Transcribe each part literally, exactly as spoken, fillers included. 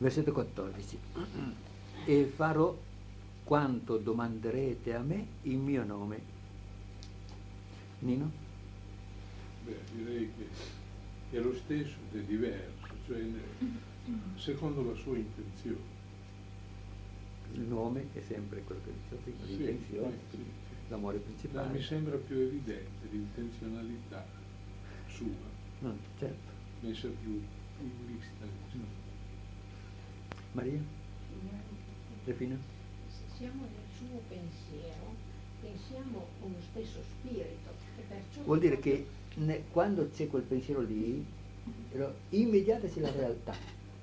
Versetto quattordici. E farò quanto domanderete a me in mio nome. Nino? Beh, direi che è lo stesso ed è diverso, cioè secondo la sua intenzione. Il nome è sempre quello che dicevo prima, Sì, l'intenzione, sì, sì, sì. l'amore No, principale. mi sembra più evidente l'intenzionalità sua, No, certo. messa più in vista. Mm. Maria? Defina? Se siamo nel suo pensiero, pensiamo con lo stesso spirito. E perciò Vuol dire che ne, quando c'è quel pensiero lì, immediata c'è la realtà.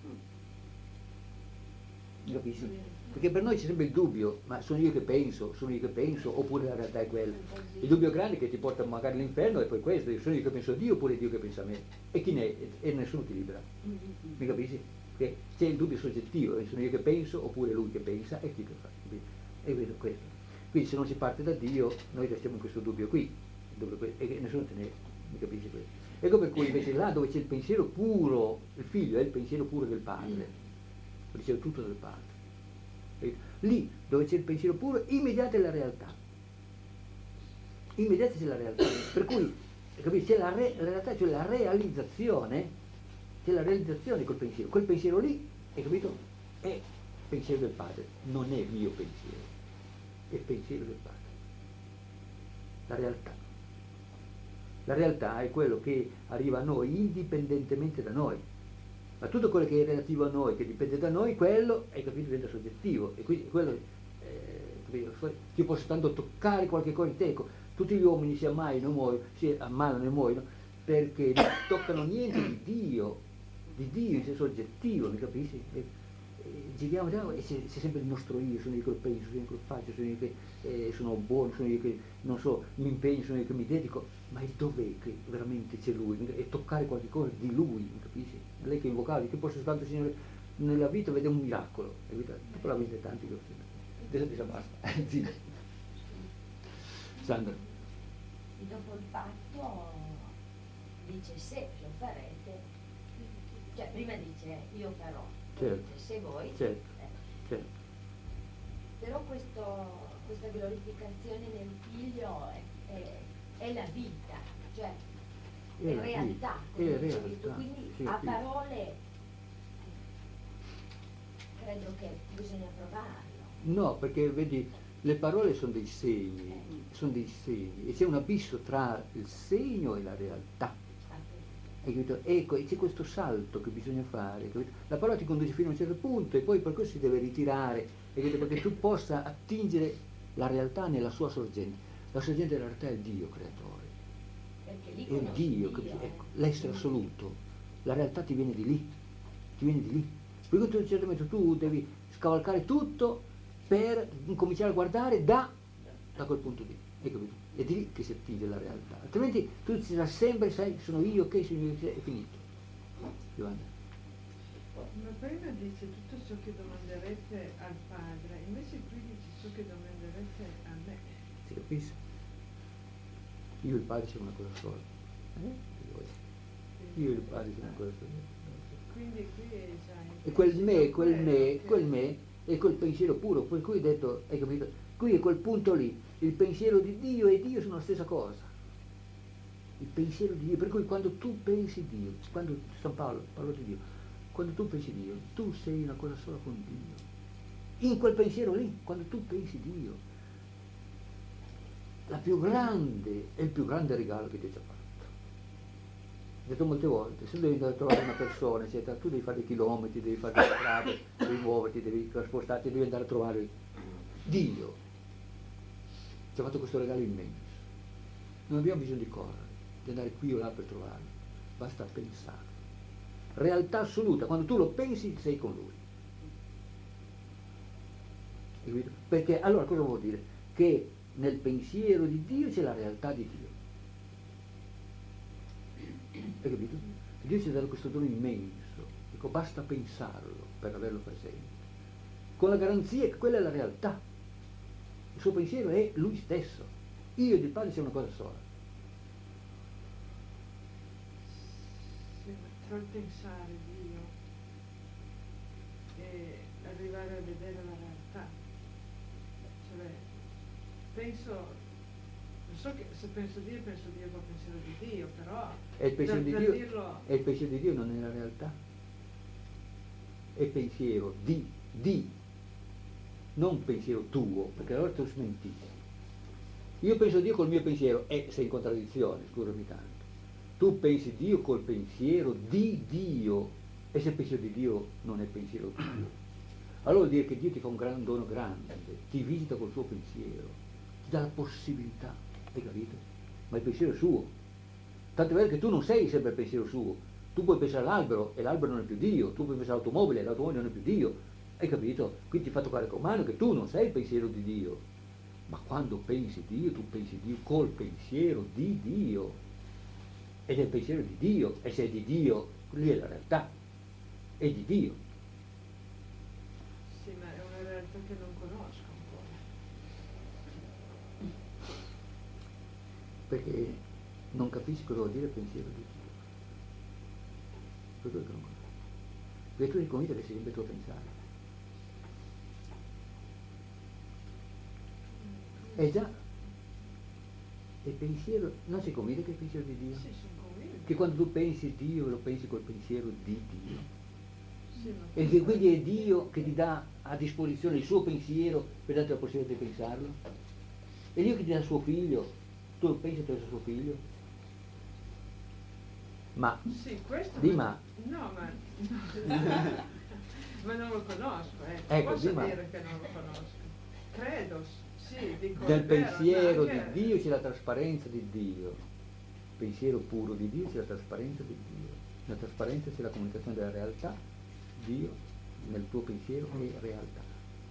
Capisci? Perché per noi c'è sempre il dubbio, ma sono io che penso, sono io che penso, oppure la realtà è quella. Il dubbio grande è che ti porta magari all'inferno e poi questo, sono io che penso a Dio oppure Dio che pensa a me. E chi ne è? E nessuno ti libera. Mi capisci? Che c'è il dubbio soggettivo, sono io che penso oppure lui che pensa e chi che fa. E vedo questo. Quindi se non si parte da Dio, noi restiamo in questo dubbio qui, dove, e nessuno te ne mi capisce questo. Ecco per cui invece là dove c'è il pensiero puro, il figlio è il pensiero puro del padre, riceve tutto del padre. Lì dove c'è il pensiero puro, immediata è la realtà. Immediata c'è la realtà. Per cui capisci, c'è la, re, la realtà, cioè la realizzazione, c'è la realizzazione col pensiero. Quel pensiero lì, hai capito? È pensiero del padre, non è mio pensiero, è pensiero del padre. La realtà. La realtà è quello che arriva a noi indipendentemente da noi. Ma tutto quello che è relativo a noi, che dipende da noi, quello, hai capito, diventa soggettivo. E quindi quello, eh, io posso tanto toccare qualche cosa di te, ecco, tutti gli uomini si ammalano e muoiono, si ammalano e muoiono, perché non toccano niente di Dio, di Dio, è soggettivo, mi capisci? E, e, giriamo, giriamo, e c'è, c'è sempre il nostro io, sono io che lo penso, sono io che lo faccio, sono io che eh, sono buono, sono io che, non so, mi impegno, sono io che mi dedico, ma dov'è che veramente c'è Lui? E toccare qualche cosa di Lui, mi capisci? Lei che invocava, che posso soltanto, Signore, nella vita vede un miracolo, dopo la vita tanti cose. Adesso dice basta, zitto. Sandra. E dopo il patto dice se lo farete, cioè prima dice io farò, certo. Dice se voi, certo. eh. certo. Però questo, questa glorificazione nel figlio è, è, è la vita, cioè è, è realtà, come dicevi tu, quindi sì, a sì. parole credo che bisogna provarlo. No, perché vedi, le parole sono dei segni, eh. sono dei segni, e c'è un abisso tra il segno e la realtà. Hai capito? Ecco, e c'è questo salto che bisogna fare, capito? La parola ti conduce fino a un certo punto e poi per questo si deve ritirare, capito? Perché tu possa attingere la realtà nella sua sorgente. La sorgente della realtà è Dio creatore. È Dio, Dio. Ecco, l'essere assoluto. La realtà ti viene di lì, ti viene di lì. Per cui tu, a un certo momento tu devi scavalcare tutto per incominciare a guardare da, da quel punto lì, hai capito? È di lì che si attinge la realtà, altrimenti tu ti sai sempre, sai, sono io che sono io che, è finito. Giovanna. Ma prima dice tutto ciò che domanderete al Padre, invece qui dice ciò che domanderete a me. Si capisce? Io e il Padre siamo una cosa sola. Eh? Io e il Padre siamo una cosa sola. Quindi qui è già... E quel me, quel me, quel me è quel pensiero puro, per cui ho detto, hai capito? Qui è quel punto lì, il pensiero di Dio e Dio sono la stessa cosa. Il pensiero di Dio, per cui quando tu pensi Dio, quando San Paolo parla di Dio, quando tu pensi Dio, tu sei una cosa sola con Dio. In quel pensiero lì, quando tu pensi Dio, la più grande, è il più grande regalo che Dio ci ha fatto. Ho detto molte volte, se devi andare a trovare una persona, eccetera, tu devi fare dei chilometri, devi fare delle strade, devi muoverti, devi trasportarti, devi andare a trovare Dio. Ci ha fatto questo regalo immenso. Non abbiamo bisogno di correre, di andare qui o là per trovarlo, basta pensare. Realtà assoluta, quando tu lo pensi sei con Lui. Perché allora cosa vuol dire? Che nel pensiero di Dio c'è la realtà di Dio. Hai capito? Dio ci ha dato questo dono immenso, ecco, basta pensarlo per averlo presente, con la garanzia che quella è la realtà. Il suo pensiero è Lui stesso. Io ed il Padre siamo una cosa sola. Sì, ma tra il pensare Dio penso, non so che se penso Dio, penso Dio col pensiero di Dio, però E il pensiero, per, di per Dio, dirlo, e il pensiero di Dio non è la realtà? È pensiero di, di, non pensiero tuo, perché allora tu smentì. Io penso Dio col mio pensiero, e sei in contraddizione, scusami tanto. Tu pensi Dio col pensiero di Dio, e se il pensiero di Dio non è pensiero tuo, allora vuol dire che Dio ti fa un gran dono grande, ti visita col suo pensiero, ti dà la possibilità, hai capito? Ma il pensiero è suo. Tanto è vero che tu non sei sempre il pensiero suo. Tu puoi pensare all'albero e l'albero non è più Dio, tu puoi pensare all'automobile e l'automobile non è più Dio, hai capito? Quindi ti fa toccare con mano che tu non sei il pensiero di Dio. Ma quando pensi Dio, tu pensi Dio col pensiero di Dio. Ed è il pensiero di Dio, e se è di Dio, lì è la realtà, è di Dio. sì, ma è una realtà che non conosco ancora. Perché non capisci cosa vuol dire pensiero di Dio. Per quello che non conosci. Perché tu sei convinto che sei sempre tu a pensare. È già, il pensiero, non sei convinto che è il pensiero di Dio? Sì, sono convinta. Che quando tu pensi Dio lo pensi col pensiero di Dio. Sì, ma E che quindi è Dio che ti dà a disposizione il suo pensiero per darti la possibilità di pensarlo? È Dio che ti dà il suo figlio, tu lo pensi attraverso il suo figlio? Ma, sì, questo di ma, no, ma no. Ma non lo conosco, eh. Ecco, Posso di ma. dire che non lo conosco. Credo, sì, dico nel è vero, pensiero ma anche- di Dio c'è la trasparenza di Dio. Pensiero puro di Dio c'è la trasparenza di Dio. Nella trasparenza c'è la comunicazione della realtà, Dio nel tuo pensiero è realtà.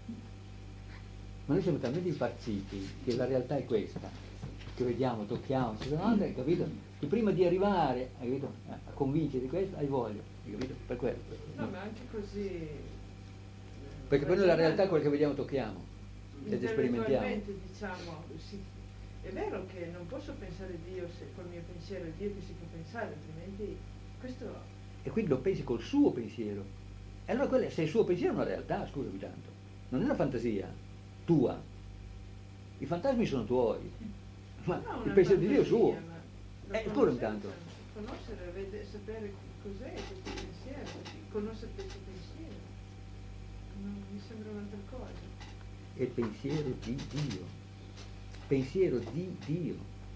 Ma noi siamo talmente impazziti che la realtà è questa, che vediamo, tocchiamo, ci sono altre, hai capito? Che prima di arrivare, hai capito, a convincere di questo, hai voglia, hai capito? Per quello. No, ma anche così. Perché poi noi la realtà è quella che vediamo, tocchiamo ed sperimentiamo. Intellettualmente, diciamo, sì, è vero che non posso pensare Dio se col mio pensiero è Dio che si può pensare, altrimenti questo. E quindi lo pensi col suo pensiero. E allora quella, se il suo pensiero è una realtà, scusami tanto, non è una fantasia tua. I fantasmi sono tuoi, ma No, il una pensiero di Dio è suo. fantasia, ma la Eh, scusami conoscenza- tanto. Conoscere, vedere, sapere cos'è questo pensiero, conoscere questo pensiero. Non mi sembra un'altra cosa. È il pensiero di Dio. Pensiero di Dio.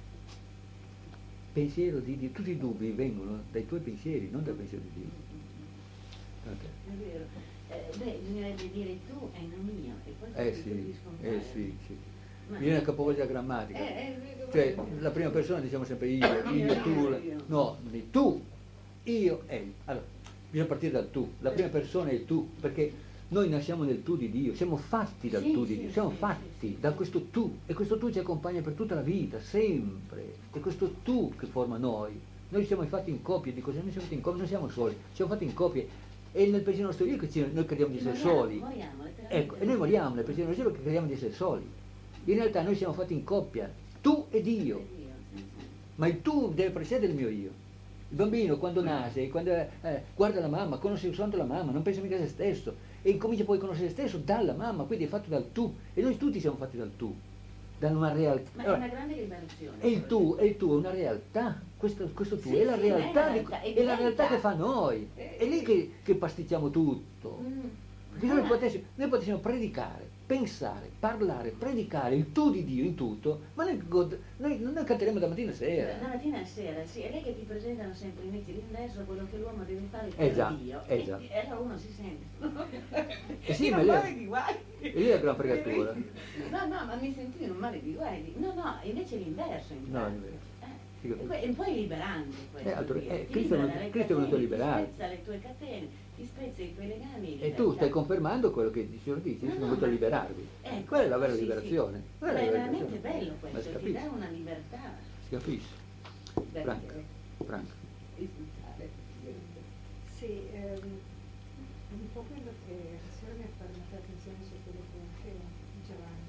Pensiero di Dio. Tutti i dubbi vengono dai tuoi pensieri, non dal pensiero di Dio. Tant'è. È vero. Eh, beh, bisognerebbe dire tu e non io, e poi Eh ti sì, capiscono eh male. sì, sì. Ma- Bisogna capovolgere la grammatica. Eh, eh, Cioè, la prima persona diciamo sempre io, io, tu, la- no, di tu, io, egli. Allora, bisogna partire dal tu. La prima persona è il tu, perché noi nasciamo nel tu di Dio, siamo fatti dal Sì, tu di sì, Dio, siamo sì, fatti sì, sì. da questo tu, e questo tu ci accompagna per tutta la vita, sempre. È questo tu che forma noi. Noi siamo fatti in coppie, dico, se noi siamo fatti in coppie, non siamo soli, siamo fatti in coppie. E nel pensiero nostro io che ci- noi crediamo di essere Moriamo, soli. moriamo, letteralmente. Ecco, e noi moriamo nel pensiero nostro perché crediamo di essere soli. In realtà noi siamo fatti in coppia, tu e Dio. Dio, sì, sì. Ma il tu deve precedere il mio io. Il bambino quando nasce, quando eh, guarda la mamma, conosce soltanto la mamma, non pensa mica a se stesso. E incomincia poi a conoscere se stesso dalla mamma, quindi è fatto dal tu. E noi tutti siamo fatti dal tu, da una realtà. Ma è Allora, una grande liberazione. e il tu, e il tu è una realtà, questo, questo tu Sì, è la sì, realtà, è una di- realtà, è è la realtà diventa. che fa noi. È lì che, che pasticciamo tutto. Mm. Perché noi potessimo, noi potessimo predicare, pensare, parlare, predicare il tu di Dio in tutto, ma noi, god- noi, noi canteremo da mattina a La sera. mattina e sera, sì, è lei che ti presentano sempre invece l'inverso quello che l'uomo deve fare Eh per già, Dio. eh E- già. E allora uno si sente. Eh sì, Io ma non lì- male di guai. E lì è la gran fregatura. No, no, ma mi sentivo un male di guai. No, no, invece è l'inverso. No, infatti. è vero. Eh, Sì, capito. e poi- e poi è liberante questo. Eh, altro- Dio. eh, Ti Cristo è libera venuto- dalle Cristo è venuto a catene, liberare. Ti spezza le tue catene, ti spezza i tuoi legami. E tu stai confermando quello che il Signore dice, io No, sono no, venuto a ma- liberarvi. Ecco, Quella è la vera sì, sì. liberazione. Ma Quella è la veramente liberazione. bello Ma si questo, ti capisce, dà una libertà. si capisce. Beh, Franca, eh, Franca. disfruttare. Sì, ehm, un po' quello che la signora mi ha parlato attenzione su quello che diceva Giovanna.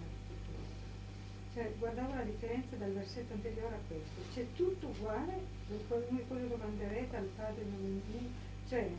Cioè, guardavo la differenza dal versetto anteriore a questo. C'è tutto uguale, poi voi poi lo domanderete al padre, non- cioè,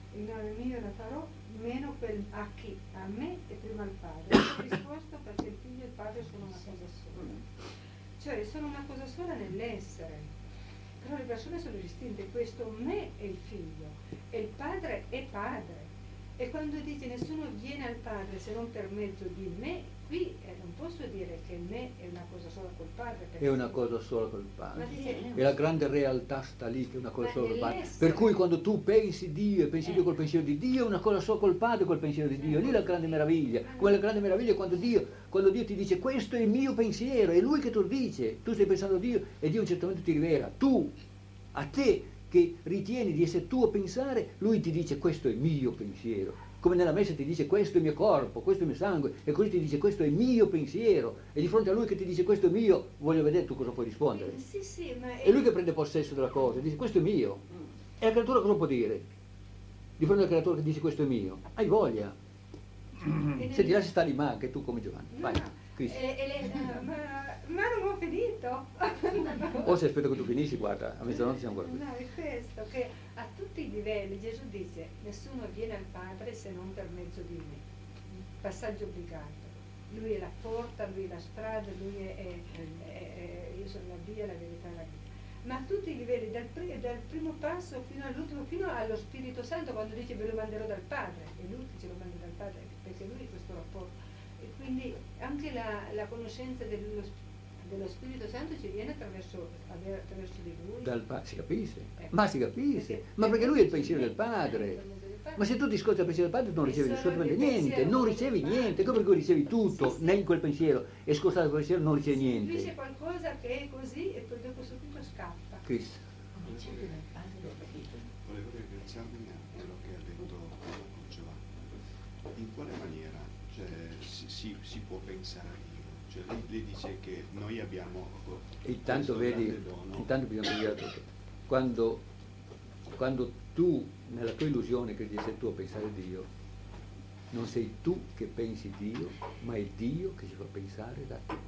il nome mio la farò, meno quel a chi, a me e prima al padre. Ho risposto perché il figlio e il padre sono una cosa sola. Cioè sono una cosa sola nell'essere. Però le persone sono distinte, questo me è il figlio e il padre è padre. E quando dice nessuno viene al padre se non per mezzo di me, qui eh, non posso dire che me è una cosa sola col padre. È una cosa sola col padre. Dice, e la grande realtà sta lì, che è una cosa ma sola col padre. nell'essere. Per cui quando tu pensi Dio e pensi Dio col pensiero di Dio, è una cosa sola col padre col pensiero di Dio. Lì è la grande meraviglia. Come la grande meraviglia è quando Dio, quando Dio ti dice questo è il mio pensiero, è Lui che te lo dice. Tu stai pensando a Dio e Dio a un certo momento ti rivela. Tu, a te che ritieni di essere tuo pensare, Lui ti dice questo è il mio pensiero. Come nella messa ti dice questo è il mio corpo, questo è il mio sangue, e così ti dice questo è il mio pensiero, e di fronte a lui che ti dice questo è mio, voglio vedere tu cosa puoi rispondere. Sì, sì, ma È lui che prende possesso della cosa, dice questo è mio. E la creatura cosa può dire? Di fronte al creatore che dice questo è mio, hai voglia. Se ti lasci stare lì, ma anche tu come Giovanni. Vai, no, Cristo. e, e le, uh, ma, ma non ho finito. O se aspetta che tu finisci, guarda, a mezzanotte siamo ancora qui. No, è questo, che a tutti i livelli Gesù dice nessuno viene al Padre se non per mezzo di me. Passaggio obbligato. Lui è la porta, lui è la strada, lui è, è, è, è io sono la via, la verità e la vita. Ma a tutti i livelli, dal, pri, dal primo passo fino all'ultimo, fino allo Spirito Santo, quando dice ve lo manderò dal Padre, è lui che ce lo manda dal Padre, perché lui è questo rapporto. E quindi anche la, la conoscenza dello, dello Spirito Santo ci viene attraverso, attraverso di lui. Dal pa- si capisce, Ecco. ma si capisce, Perché- ma perché lui è il pensiero del Padre. Ma se tu discordi il pensiero del Padre non ricevi assolutamente niente, non ricevi niente, come per cui ricevi tutto Sì, sì. in quel pensiero, e scostato dal pensiero non ricevi Si capisce niente. qualcosa che è così e poi dopo subito scappa. Cristo. Volevo ringraziarmi a quello che ha detto Giovanni. In quale maniera cioè, si, si, si può pensare a Dio? Cioè, lei, lei dice che noi abbiamo Intanto questo vedi, grande dono. intanto bisogna dire tutto. Quando, quando tu, nella tua illusione che sei tu a pensare a Dio, non sei tu che pensi Dio, ma è Dio che ci fa pensare da te.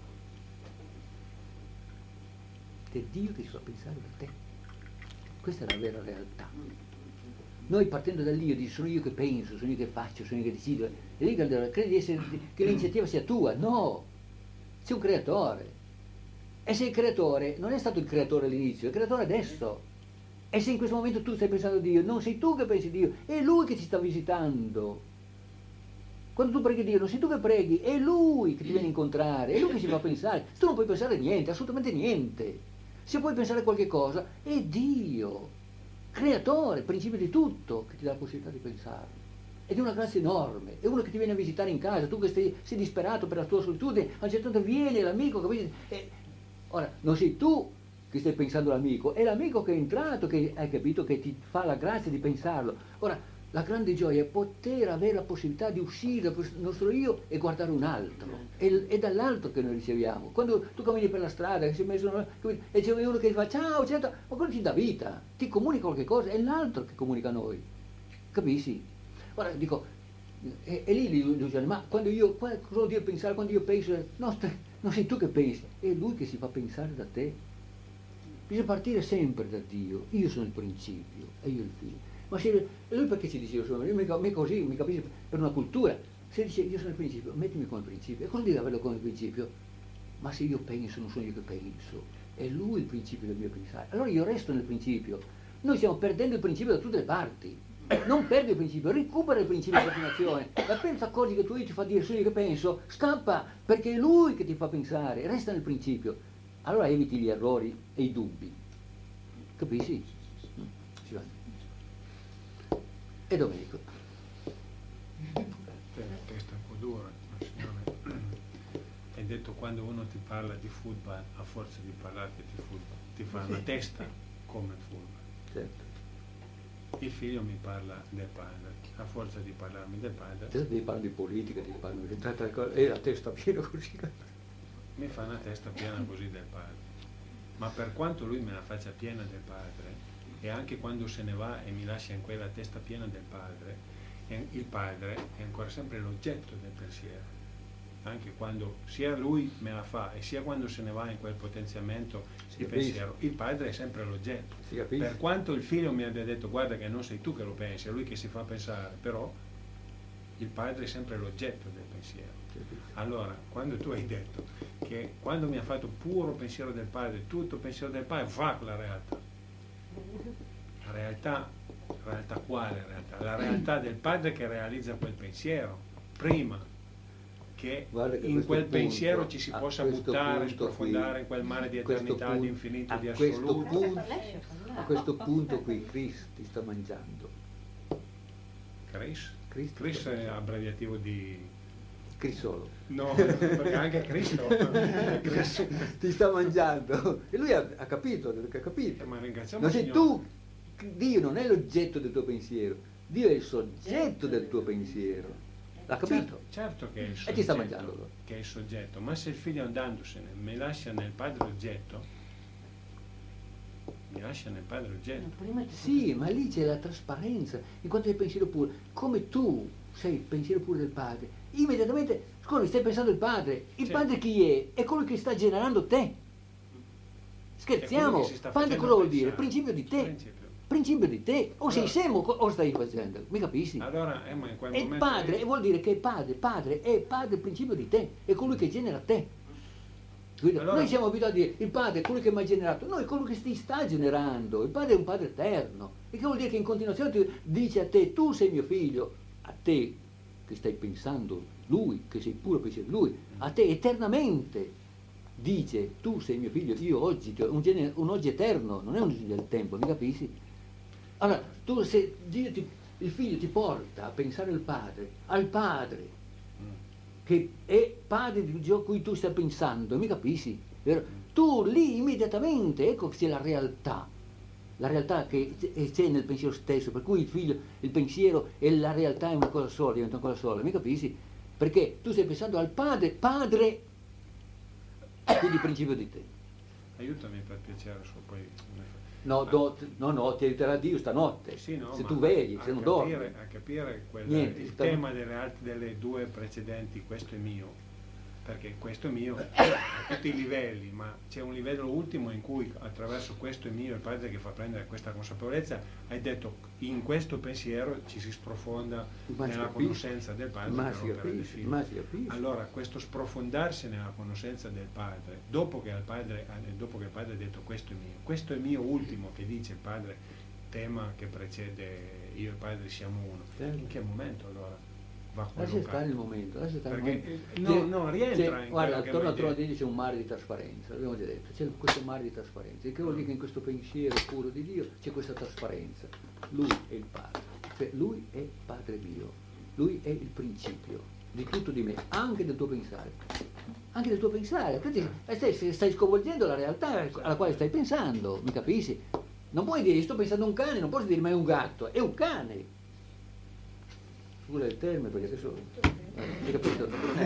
È Dio che ci fa pensare da te. Questa è la vera realtà. Noi partendo da lì, dici sono io che penso, sono io che faccio, sono io che decido, e lì credi di essere, che l'iniziativa sia tua. No, sei un creatore. E se il creatore non è stato il creatore all'inizio, è il creatore adesso. E se in questo momento tu stai pensando a Dio, non sei tu che pensi a Dio, è Lui che ti sta visitando. Quando tu preghi Dio, non sei tu che preghi, è Lui che ti viene a incontrare, è Lui che ci fa pensare. Tu non puoi pensare niente, assolutamente niente. Se puoi pensare a qualche cosa, è Dio, creatore, principio di tutto, che ti dà la possibilità di pensare. Ed è una grazia enorme, è uno che ti viene a visitare in casa, tu che stai, sei disperato per la tua solitudine, a un certo punto viene l'amico, capisci? E, ora, non sei tu che stai pensando all'amico, è l'amico che è entrato, che hai capito, che ti fa la grazia di pensarlo. Ora, la grande gioia è poter avere la possibilità di uscire dal nostro io e guardare un altro. È, è dall'altro che noi riceviamo. Quando tu cammini per la strada che sei messo, e c'è uno che ti fa ciao, eccetera, ma quello ti dà vita, ti comunica qualche cosa, è l'altro che comunica a noi. Capisci? Ora dico, è, è lì l'illusione, ma quando io, cosa vuol dire pensare, quando io penso, no, non sei tu che pensi, è Lui che si fa pensare da te. Bisogna partire sempre da Dio, io sono il principio e io il figlio. Ma se lui perché ci dice io sono, io mica, mica così, mi capisci, per una cultura, se dice io sono il principio, mettimi come principio, e cosa dice averlo come principio? Ma se io penso, non sono io che penso, è lui il principio del mio pensare, allora io resto nel principio. Noi stiamo perdendo il principio da tutte le parti, non perdi il principio, recupera il principio di continuazione, ma pensa a cose che tu ti fa dire sono io che penso, scappa, perché è lui che ti fa pensare, resta nel principio, allora eviti gli errori e i dubbi, capisci? Si va. E Domenico. La testa un po' dura, ma signore. Hai detto quando uno ti parla di football, a forza di parlarti di football, ti fa una testa come football. Certo. Il figlio mi parla del padre, a forza di parlarmi del padre. Adesso devi parlare di politica, devi parlare di tante cose, e la testa piena così. Mi fa una testa piena così del padre. Ma per quanto lui me la faccia piena del padre, e anche quando se ne va e mi lascia in quella testa piena del padre, il padre è ancora sempre l'oggetto del pensiero. anche quando sia lui me la fa e sia quando se ne va in quel potenziamento Si di capisce. pensiero, il padre è sempre l'oggetto. Si capisce. Per quanto il figlio mi abbia detto guarda che non sei tu che lo pensi, è lui che si fa pensare, però il padre è sempre l'oggetto del pensiero. Si capisce. Allora, quando tu hai detto che quando mi ha fatto puro pensiero del padre, tutto pensiero del padre, va la realtà. La realtà, la realtà quale realtà? La realtà del padre che realizza quel pensiero, prima che Guarda che a in questo quel punto, pensiero ci si a possa questo buttare, punto sprofondare qui, in quel mare di a questo eternità, punto- di infinito, a di questo assoluto. punto- A questo punto qui Chris ti sta mangiando. Chris? Chris, Chris è abbreviativo di... Chris solo. No, perché anche Cristo. Chris. Ti sta mangiando. E lui ha, ha capito, ha capito. Ma ringraziamo Non il sei Signore. tu, Dio non è l'oggetto del tuo pensiero, Dio è il soggetto del tuo pensiero. L'ha capito? Certo, certo che è il soggetto, E ti sta mangiando allora. che è il soggetto, ma se il figlio andandosene mi lascia nel padre oggetto, mi lascia nel padre oggetto. No, prima ti Sì, ma lì c'è la trasparenza, in quanto è il pensiero puro. Come tu sei il pensiero puro del padre, immediatamente, scusa, stai pensando al padre. Il Sì. padre chi è? È colui che sta generando te. È Scherziamo, quello che si sta padre facendo cosa vuol dire? pensare. Principio di te. Principio. Principio di te. O sei Allora- semo o stai facendo, mi capisci? Allora, eh, ma in quel E il momento padre lì- vuol dire che è padre, padre è padre il principio di te, è colui che genera te. Quindi Allora- noi siamo abituati a dire il padre è colui che mi ha generato, no, è colui che ti sta generando, il padre è un padre eterno, e che vuol dire che in continuazione ti dice a te, tu sei mio figlio, a te che stai pensando lui, che sei puro pensiero di lui, a te eternamente dice tu sei mio figlio, io oggi ti ho un, gene- un oggi eterno, non è un oggi del tempo, mi capisci? Allora, tu se Dio ti- il figlio ti porta a pensare al padre, al padre, Mm. che è padre di ciò a cui tu stai pensando, mi capisci? Vero? Tu lì immediatamente, ecco che c'è la realtà, la realtà che c'è- c'è nel pensiero stesso, per cui il figlio, il pensiero e la realtà è una cosa sola, diventa una cosa sola, mi capisci? Perché tu stai pensando al padre, padre, quindi principio di te. Aiutami per piacere, so poi... No, do- no, no, ti aiuterà Dio stanotte, Sì, no, se ma tu vegli, a se non capire- dormi. A capire quel- Niente, il sta- tema delle, alt- delle due precedenti, questo è mio, perché questo è mio a tutti i livelli, ma c'è un livello ultimo in cui attraverso questo è mio il padre che fa prendere questa consapevolezza, hai detto in questo pensiero ci si sprofonda Ma si nella capisce, conoscenza del padre ma per si l'opera del capisce, figlio. ma si capisce. Allora questo sprofondarsi nella conoscenza del padre, dopo che, al padre, eh, dopo che il padre ha detto questo è mio, questo è mio ultimo che dice il padre, tema che precede io e il padre siamo uno, Certo. in che momento allora va Lascia collocato? stare il momento, lascia stare Perché, il momento. eh, no, C'è- no, rientra c'è- in guarda, quello che attorno a vuoi Trono dire. di Dio c'è un mare di trasparenza, l'abbiamo già detto, c'è questo mare di trasparenza, il che vuol dire che in questo pensiero puro di Dio c'è questa trasparenza. Lui è il Padre, cioè lui è Padre mio, lui è il principio di tutto di me, anche del tuo pensare. Anche del tuo pensare, perché stai, stai sconvolgendo la realtà alla quale stai pensando, mi capisci? Non puoi dire, sto pensando a un cane, non posso dire ma è un gatto, è un cane. Scusa il termine perché adesso... eh, hai capito?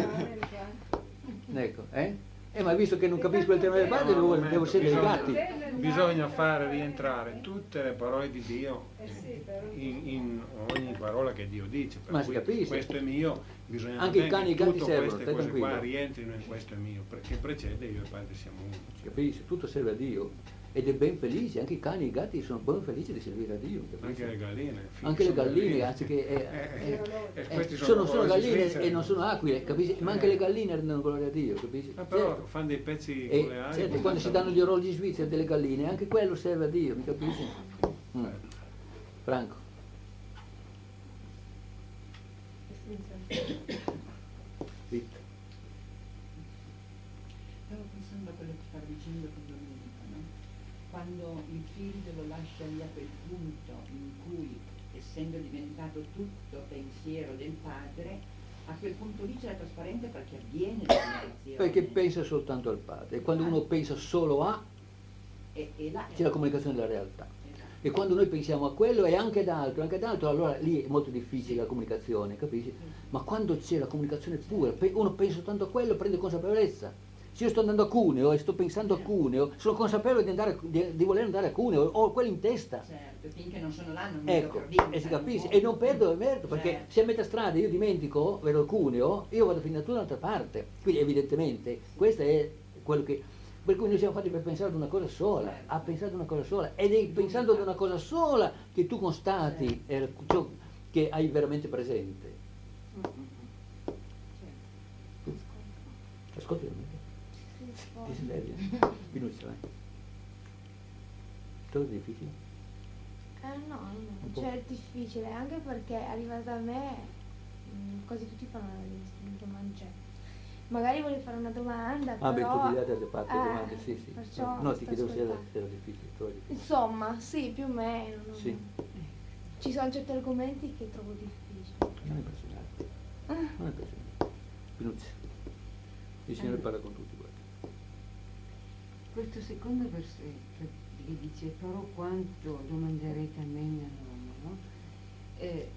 Eh, ecco, eh? Eh, ma visto che non capisco il termine del padre, No, devo, un momento, devo scegliere i bisogna- gatti. Bisogna fare rientrare tutte le parole di Dio Eh sì, però. in, in ogni parola che Dio dice. Per Ma si cui capisce. questo è mio, bisogna Anche i che cani e i gatti tutte servono, queste stai cose qua tranquillo. rientrino in questo è mio, perché precede io e il Padre siamo uno. Capisci? Tutto serve a Dio. Ed è ben felice, anche i cani e i gatti sono ben felici di servire a Dio. capisci? Anche le galline. figli Anche le sono galline, anziché... eh, Eh, eh, eh, eh, questi sono, sono orologi galline svizzeri. e non sono aquile, capisci? Ma anche le galline rendono gloria a Dio, capisci? Ma però Certo. fanno dei pezzi E con le ali. certo, quando si danno gli orologi svizzeri delle galline, anche quello serve a Dio, mi capisci? Mm. Franco. Zitta. Stavo pensando a quello che stava dicendo con Domenica, no? Quando il figlio lo lascia lì a quel punto in cui, essendo diventato tutto pensiero del padre, a quel punto lì c'è la trasparenza perché avviene la comunicazione. Perché pensa soltanto al padre, e quando uno pensa solo a, E, e là c'è la comunicazione della realtà. Esatto. E quando noi pensiamo a quello e anche ad altro, anche ad altro, allora lì è molto difficile la comunicazione, capisci? Ma quando c'è la comunicazione pura, pe- uno pensa soltanto a quello, prende consapevolezza. Se io sto andando a Cuneo e sto pensando a Cuneo, sono consapevole di, andare, di, di voler andare a Cuneo, ho quello in testa. Certo, finché non sono là non mi Ecco, tocca e si capisce, e non perdo il merito, perché Certo. se a metà strada io dimentico, vedo il Cuneo, io vado a finire da un'altra parte. Quindi evidentemente questo è quello che... Per cui noi siamo fatti per pensare ad una cosa sola, Certo. a pensare ad una cosa sola, ed è pensando ad una cosa sola che tu constati eh, ciò che hai veramente presente. Mm, mm, mm. Certo. Ascolti veramente. Sì, Ti si sveglia? Minuccia, vai. Tutto difficile? Eh no, Un no, po'. cioè è difficile, anche perché arrivata a me mh, quasi tutti fanno le domande, cioè, magari volevo fare una domanda, Ah, beh, però... tutti gli altri hanno fatto eh, domande, sì, sì. perciò No, ti sto chiedevo se era, ascoltando. se era difficile, troppo difficile. Insomma, sì, più o meno. non- Sì, Ci sono certi argomenti che trovo difficili. non è impressionante. Non è impressionante. Pinuccia. Il Signore parla con tutti, guarda. Questo secondo versetto che dice però quanto domanderete a me in mio nome, no? Eh,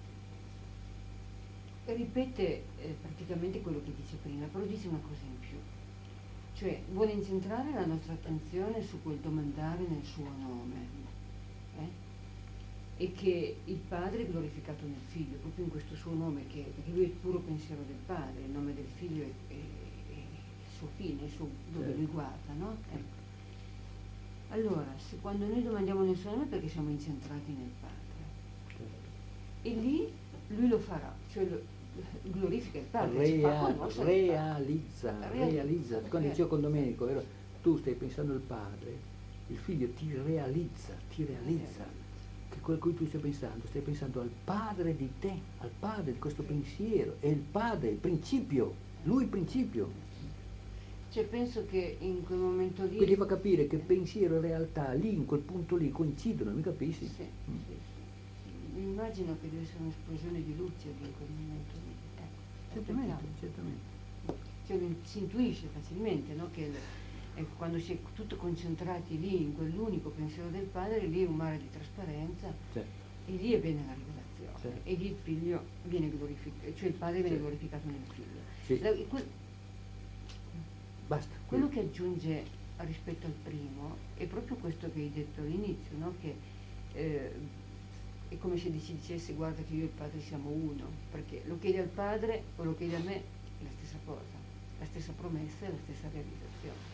ripete eh, praticamente quello che dice prima, però dice una cosa in più, cioè vuole incentrare la nostra attenzione su quel domandare nel suo nome, eh? E che il Padre è glorificato nel Figlio, proprio in questo suo nome, che, perché lui è il puro pensiero del Padre, il nome del Figlio è, è, è il suo fine, il suo, dove Certo. lui guarda, no? Ecco. Allora, se quando noi domandiamo nel suo nome è perché siamo incentrati nel Padre, e lì lui lo farà, cioè lo, glorifica il Padre, ci fa Rea, conoscere il Padre. realizza, Realizza, realizza. Quando dicevo con Domenico, vero? Tu stai pensando al Padre, il Figlio ti realizza, ti realizza. Che quello a cui tu stai pensando, stai pensando al Padre di te, al Padre di questo pensiero, è il Padre, il principio, lui il principio. Cioè penso che in quel momento lì... Quindi fa capire che pensiero e realtà lì, in quel punto lì, coincidono, mi capisci? Sì, Mm. sì, sì. Mi immagino che deve essere un'esplosione di luce lì in quel momento lì. Ecco, Certamente, aspettiamo. certamente. Cioè, lo- si intuisce facilmente, no? Che il- ecco, quando si è tutto concentrati lì in quell'unico pensiero del Padre, lì è un mare di trasparenza Certo. e lì avviene la rivelazione. Certo. E lì il figlio viene glorificato, cioè il Padre viene Certo. glorificato nel figlio. Sì. La- e que- Basta. quello che aggiunge rispetto al primo è proprio questo che hai detto all'inizio, no? Che eh, è come se ci dicesse guarda che io e il Padre siamo uno, perché lo chiedi al Padre o lo chiedi a me è la stessa cosa, la stessa promessa e la stessa realizzazione.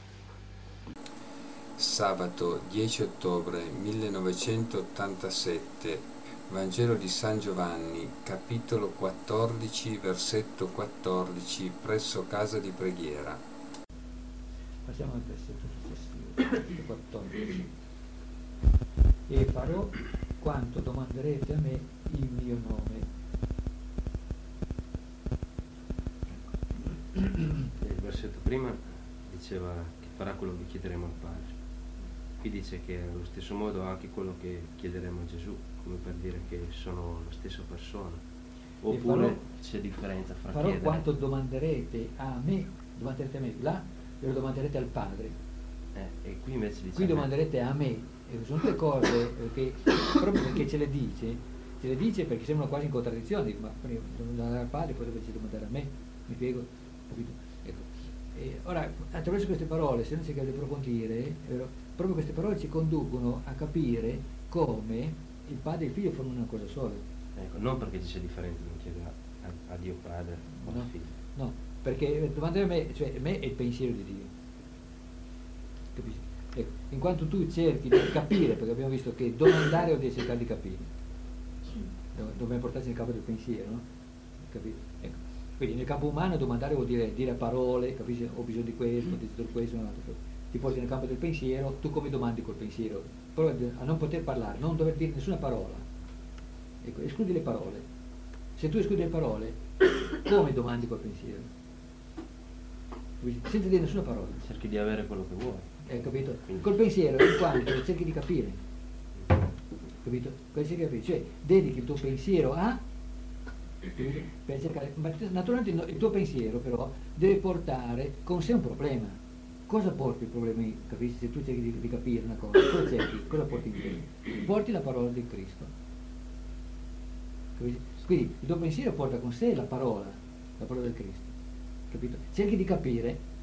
Sabato dieci ottobre millenovecentottantasette, Vangelo di San Giovanni, capitolo quattordici, versetto quattordici, presso casa di preghiera. Passiamo al versetto successivo, quattordici. E farò quanto domanderete a me in mio nome. Il versetto prima diceva che farà quello che chiederemo al Padre. Qui dice che allo stesso modo anche quello che chiederemo a Gesù, come per dire che sono la stessa persona. Oppure farò- c'è differenza fra Farò chiedere. quanto domanderete a me, domanderete a me, là lo domanderete al Padre. Eh, e qui invece dice Qui a me. domanderete a me, e sono due cose che proprio perché ce le dice, ce le dice perché sembrano quasi in contraddizione, dico, ma prima domandare al Padre, poi invece domandare a me, mi spiego, capito? Ecco. E ora, attraverso queste parole, se non si deve approfondire, è vero, proprio queste parole ci conducono a capire come il Padre e il Figlio formano una cosa sola. Ecco, non perché ci sia differenza non chiedere a, a Dio Padre o No. al Figlio. No, perché domandare a me, cioè me è il pensiero di Dio. Capisci? Ecco, in quanto tu cerchi di capire, perché abbiamo visto che domandare vuol dire cercare di capire, Do- dobbiamo portarci nel campo del pensiero, no? Capito? Ecco. Quindi nel campo umano domandare vuol dire dire a parole, capisci? Ho bisogno di questo, ho desidero questo, un altro. Ti porti nel campo del pensiero, tu come domandi col pensiero? Prova a non poter parlare, non dover dire nessuna parola. Ecco, escludi le parole. Se tu escludi le parole, come domandi col pensiero? Capisci? Senza dire nessuna parola. Cerchi di avere quello che vuoi. Hai capito? Quindi- Col pensiero, in quanto cerchi di capire. Capito? Cosa cerchi di capire? Cioè, dedichi il tuo pensiero a... capito? Per cercare... Ma naturalmente no- il tuo pensiero però deve portare con sé un problema. Cosa porti il problema? Capisci? Se tu cerchi di, di capire una cosa, cosa cerchi? Cosa porti in te? Porti la parola di Cristo. Capisci? Quindi il tuo pensiero porta con sé la parola, la parola del Cristo. Capito? Cerchi di capire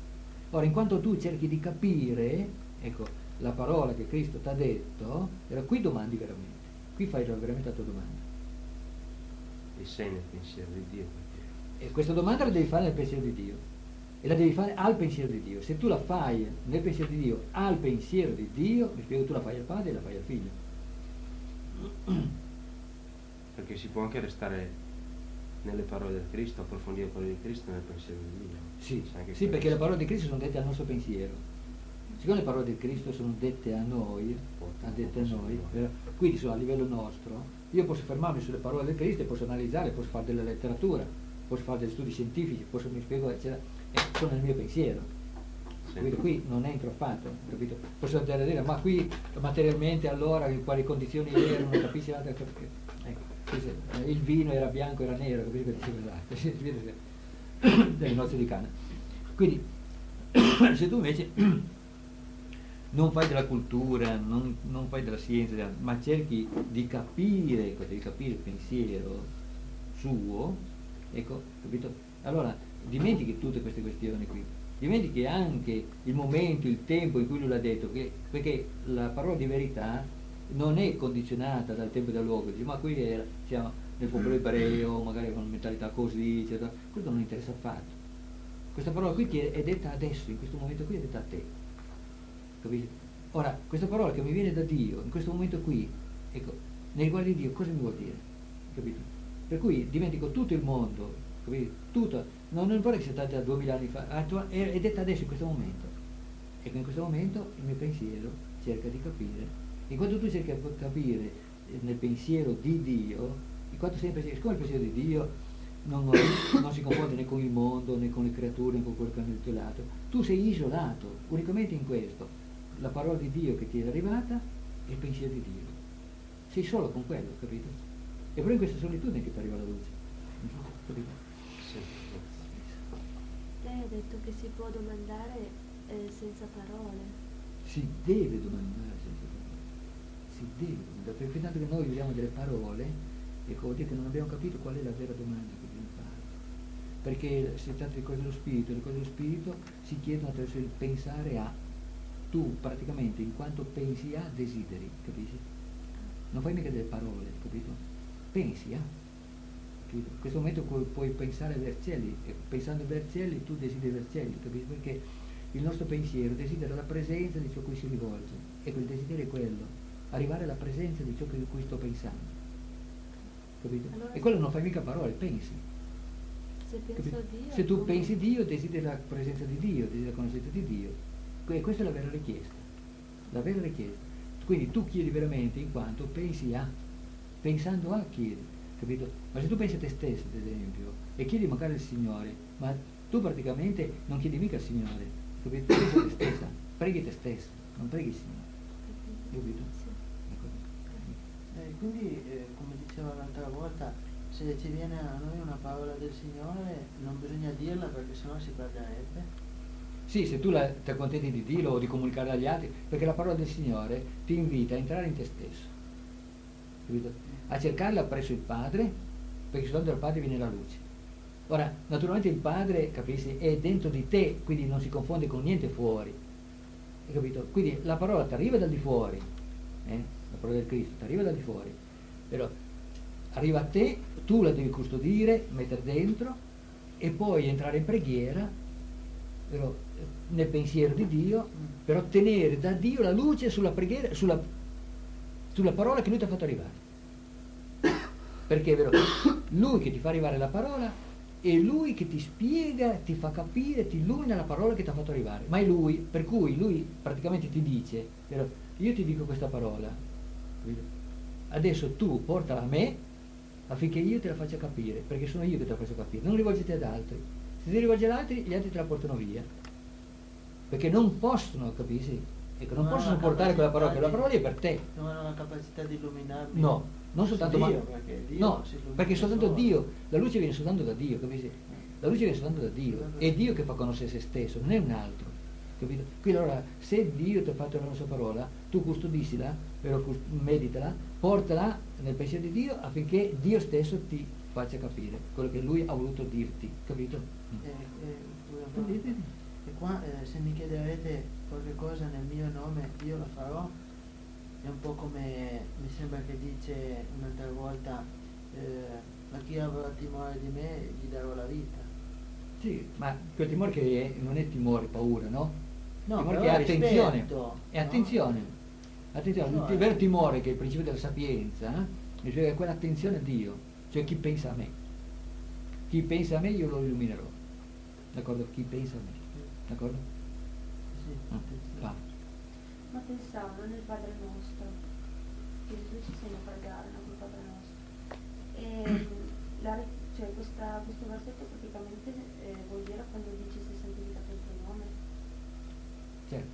Ora, in quanto tu cerchi di capire, ecco, la parola che Cristo ti ha detto, allora qui domandi veramente, qui fai veramente la tua domanda. E sei nel pensiero di Dio. Perché... E questa domanda la devi fare nel pensiero di Dio, e la devi fare al pensiero di Dio. Se tu la fai nel pensiero di Dio, al pensiero di Dio, mi spiego, tu la fai al Padre e la fai al Figlio. Perché si può anche restare nelle parole del Cristo, approfondire le parole di Cristo nel pensiero di Dio. Sì, sì, perché le parole di Cristo sono dette al nostro pensiero. Siccome le parole di Cristo sono dette a noi, a dette a noi, eh, quindi sono a livello nostro, io posso fermarmi sulle parole del Cristo e posso analizzare, posso fare della letteratura, posso fare degli studi scientifici, posso mi spiego, eccetera, e sono nel mio pensiero. Quindi qui non entro affatto, capito? Posso andare a dire, ma qui materialmente allora in quali condizioni erano, capisci? Ecco, il vino era bianco, era nero, capito? Delle nozze di Cana. Quindi se tu invece non fai della cultura, non, non fai della scienza, ma cerchi di capire, di capire il pensiero suo, ecco, capito? Allora dimentichi tutte queste questioni qui, dimentichi anche il momento, il tempo in cui lui l'ha detto, che, perché la parola di verità non è condizionata dal tempo e dal luogo, dice, ma qui era, siamo nel popolo ebreo, magari con mentalità così, eccetera. Questo non interessa affatto. Questa parola qui che è detta adesso, in questo momento qui è detta a te. Capito? Ora, questa parola che mi viene da Dio, in questo momento qui, ecco, nei riguardi di Dio, cosa mi vuol dire? Capito? Per cui dimentico tutto il mondo, capito? Tutto, non, non importa che sia stata duemila anni fa, è, è detta adesso, in questo momento. Ecco, in questo momento il mio pensiero cerca di capire. E quando tu cerchi di capire nel pensiero di Dio, in quanto sei pensiero, siccome il pensiero di Dio non, non si confonde né con il mondo, né con le creature, né con quello che hanno isolato, tu sei isolato unicamente in questo. La parola di Dio che ti è arrivata è il pensiero di Dio. Sei solo con quello, capito? E però in questa solitudine che ti arriva la luce. Capito? Sì. Te hai detto che si può domandare eh, senza parole. Si deve domandare senza parole. Si deve domandare, perché tanto che noi usiamo delle parole, ecco, vuol dire che non abbiamo capito qual è la vera domanda che dobbiamo fare. Perché si tratta di cose dello spirito, le cose dello spirito si chiedono attraverso il pensare a. Tu praticamente in quanto pensi a desideri, capisci? Non fai mica delle parole, capito? Pensi a. Capito? In questo momento pu- puoi pensare ai Vercelli, e pensando ai Vercelli tu desideri Vercelli, capisci? Perché il nostro pensiero desidera la presenza di ciò a cui si rivolge, e quel desiderio è quello, arrivare alla presenza di ciò di cui sto pensando, capito? Allora, e quello non fai mica parole, pensi. Se penso a Dio, se tu come... pensi Dio, desideri la presenza di Dio, desideri la conoscenza di Dio. E questa è la vera richiesta, la vera richiesta. Quindi tu chiedi veramente in quanto pensi a, pensando a chiedi, capito? Ma se tu pensi a te stesso, ad esempio, e chiedi magari al Signore, ma tu praticamente non chiedi mica al Signore, capito? Tu pensi a te stessa, preghi te stesso, non preghi il Signore, capito? Eh, quindi, eh, come dicevo l'altra volta, se ci viene a noi una parola del Signore non bisogna dirla perché sennò si perderebbe. Sì, se tu la, ti accontenti di dirlo o di comunicare agli altri, perché la parola del Signore ti invita a entrare in te stesso, capito? A cercarla presso il Padre, perché soltanto dal Padre viene la luce. Ora, naturalmente il Padre, capisci, è dentro di te, quindi non si confonde con niente fuori, hai capito? Quindi la parola ti arriva dal di fuori, eh? La parola del Cristo ti arriva dal di fuori, però arriva a te, tu la devi custodire, mettere dentro e poi entrare in preghiera, però nel pensiero di Dio, per ottenere da Dio la luce sulla preghiera, sulla, sulla parola che lui ti ha fatto arrivare. Perché è vero, lui che ti fa arrivare la parola è lui che ti spiega, ti fa capire, ti illumina la parola che ti ha fatto arrivare, ma è lui, per cui lui praticamente ti dice, vero, io ti dico questa parola, adesso tu portala a me affinché io te la faccia capire, perché sono io che te la faccio capire, non rivolgiti ad altri. Se ti rivolgi ad altri, gli altri te la portano via, perché non possono, capisci? Ecco, non, non possono portare quella parola, che la parola è per te. Non hanno la capacità di illuminarmi. No, non soltanto Dio, ma, perché Dio no, si illumina perché soltanto solo. Dio, la luce viene soltanto da Dio, capisci? La luce viene soltanto da Dio, è Dio che fa conoscere se stesso, non è un altro, capito? Quindi allora, se Dio ti ha fatto la sua parola, tu custodiscila, però meditala, portala nel pensiero di Dio affinché Dio stesso ti faccia capire quello che Lui ha voluto dirti, capito? Eh, eh, E qua eh, se mi chiederete qualche cosa nel mio nome io lo farò. È un po' come mi sembra che dice un'altra volta, eh, a chi avrà timore di me gli darò la vita. Sì, ma quel timore che è, non è timore, paura, no? No, timore però che è attenzione. rispetto, È attenzione. no? Attenzione, No, il vero eh. timore che è il principio della sapienza, eh, è quell'attenzione a Dio, cioè chi pensa a me. Chi pensa a me io lo illuminerò. D'accordo? Chi pensa a me. D'accordo? Sì, Ah, va. Ma pensavo nel Padre nostro, che Gesù ci insegna a pregare, no? Col Padre nostro. E la, re- cioè questa, questo versetto praticamente eh, vuol dire quando dice sia santificato il tuo nome. Certo.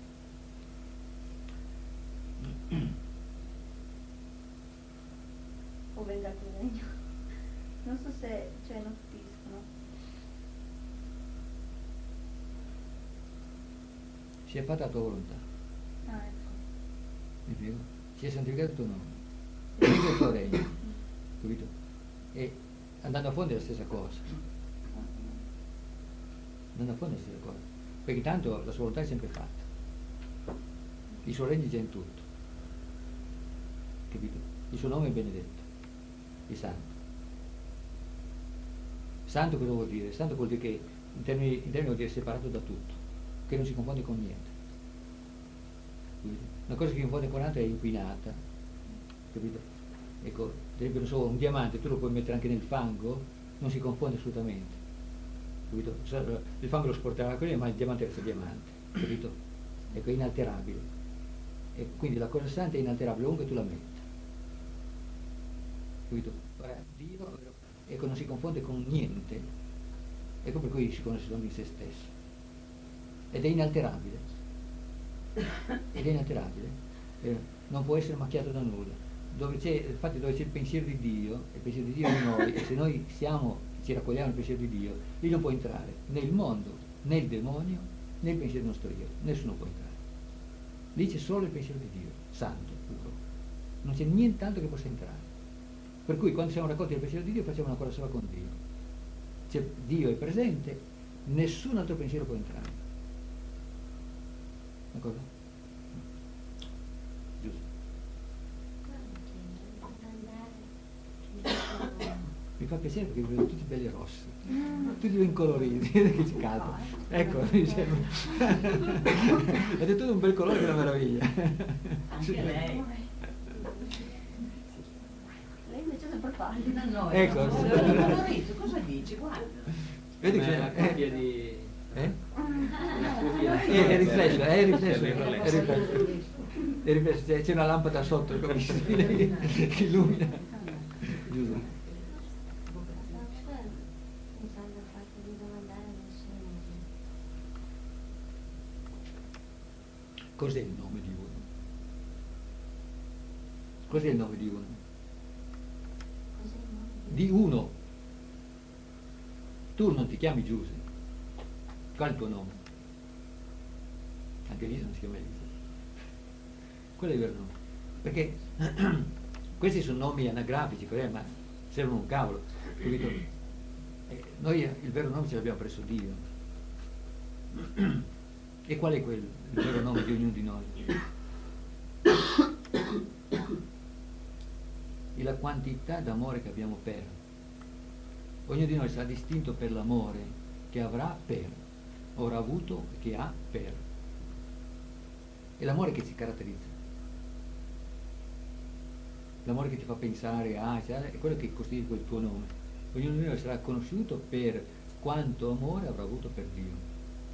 O venga il tuo regno. Non so se, cioè non capisco, no? Sia fatta la tua volontà. Ah, ecco. Mi spiego? Sia santificato il tuo nome. Venga il tuo regno. Capito? E andando a fondo è la stessa cosa. Andando a fondo è la stessa cosa. Perché tanto la sua volontà è sempre fatta. Il suo regno è già in tutto. Capito? Il suo nome è benedetto. È santo. Santo cosa vuol dire? Santo vuol dire che in termini, in termini vuol dire separato da tutto, che non si confonde con niente. Capito? Una cosa che si confonde con l'altra è inquinata. Capito? Ecco, ad esempio non so, un diamante tu lo puoi mettere anche nel fango, non si confonde assolutamente. Capito? Il fango lo sporterà quello, ma il diamante resta diamante. Capito? Ecco, è inalterabile. E quindi la cosa santa è inalterabile ovunque tu la metta. Capito? Ora, Dio, ecco, non si confonde con niente, ecco per cui si conosce solo in se stesso. Ed è inalterabile. Ed è inalterabile. Eh, non può essere macchiato da nulla. Dove c'è, infatti dove c'è il pensiero di Dio, il pensiero di Dio è in noi, e se noi siamo, ci raccogliamo il pensiero di Dio, lì non può entrare né il mondo, né il demonio, né il pensiero nostro io. Nessuno può entrare. Lì c'è solo il pensiero di Dio, santo, puro. Non c'è nient'altro che possa entrare. Per cui quando siamo raccolti nel pensiero di Dio facciamo una cosa sola con Dio. Cioè, Dio è presente, nessun altro pensiero può entrare. D'accordo? Giusto. Mi fa piacere perché vi vedo tutti belli rossi, tutti ben coloriti, che ci caldo. Ecco, mi sembra. Ed è tutto un bel colore che è una meraviglia. Anche lei. Lei invece è sempre pallida. No, ecco, no, no, colorito, cosa dici? Guarda. Vedi Beh, che la c'è coppia di... eh? la coppia di- È riflesso, è riflesso, È è riflesso. È riflesso, c'è, c'è una lampada sotto capisci? Che illumina. Giusto. Pensando al fatto di domandare a nessuno. Cos'è il nome di uno? Cos'è il nome di uno? Cos'è il nome? Di uno. Tu non ti chiami Giuse. Qual è il tuo nome? Anche Elisa non si chiama Elisa. Quello è il vero nome. Perché questi sono nomi anagrafici, ma servono un cavolo. Capito? Eh, noi il vero nome ce l'abbiamo presso Dio. E qual è quel, il vero nome di ognuno di noi? È la quantità d'amore che abbiamo per. Ognuno di noi sarà distinto per l'amore che avrà per, ora avuto e che ha per. È l'amore che ci caratterizza. L'amore che ti fa pensare a, cioè, è quello che costituisce il tuo nome. Ognuno di noi sarà conosciuto per quanto amore avrà avuto per Dio.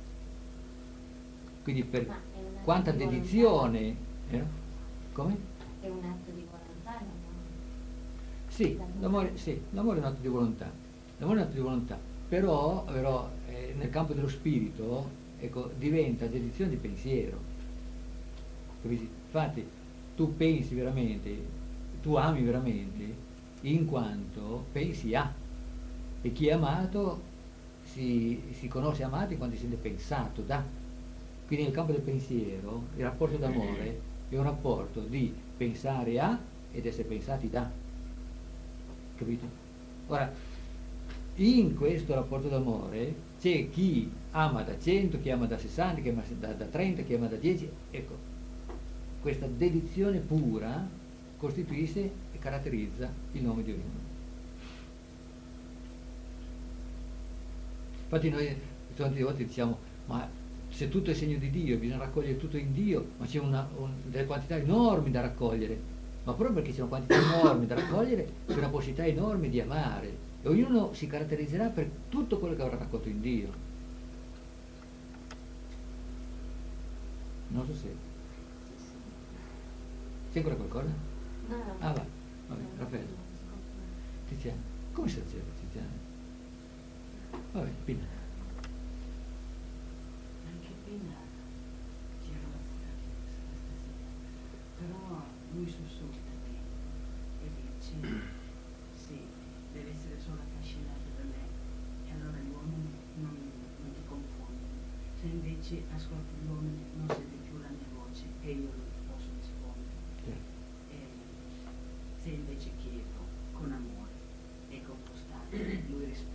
Quindi per quanta di dedizione. Eh? Come? È un atto di volontà, no? Sì, l'amore, sì, l'amore è un atto di volontà. L'amore è un atto di volontà, però, però eh, nel campo dello spirito, ecco, diventa dedizione di pensiero. Capisci? Infatti, tu pensi veramente, tu ami veramente, in quanto pensi a. E chi è amato si, si conosce amato in quanto si sente pensato da. Quindi nel campo del pensiero, il rapporto d'amore è un rapporto di pensare a ed essere pensati da. Capito? Ora, in questo rapporto d'amore c'è chi ama da cento, chi ama da sessanta, chi ama da, da trenta, chi ama da dieci. Ecco, questa dedizione pura costituisce e caratterizza il nome di ognuno. Infatti noi tante volte diciamo, ma se tutto è segno di Dio, bisogna raccogliere tutto in Dio, ma c'è una, un, delle quantità enormi da raccogliere, ma proprio perché c'è una quantità enorme da raccogliere, c'è una possibilità enorme di amare, e ognuno si caratterizzerà per tutto quello che avrà raccolto in Dio. Non so se... C'è ancora qualcosa? No. Ah, va, vabbè, Raffaele. Tiziana, come stai dicendo, Tiziana? Vabbè, Pina. Anche Pina ci eravamo stati stasera, però lui sussultati e dice sì, deve essere solo affascinato da me e allora gli uomini non, non ti confondono. Se invece ascolti gli uomini non senti più la mia voce e io non ti posso rispondere. Sì. E se invece chiedo con amore e con costanza, lui risponde.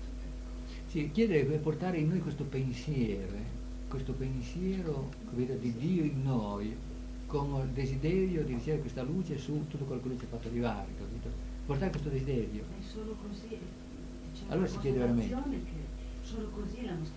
Sì, chiedere per portare in noi questo pensiero, eh? questo pensiero capito, di Dio in noi, con il desiderio di ricevere questa luce su tutto quello che lui ci ha fatto arrivare, capito? Portare questo desiderio. È solo così. C'è Allora si chiede veramente. Che solo così la nostra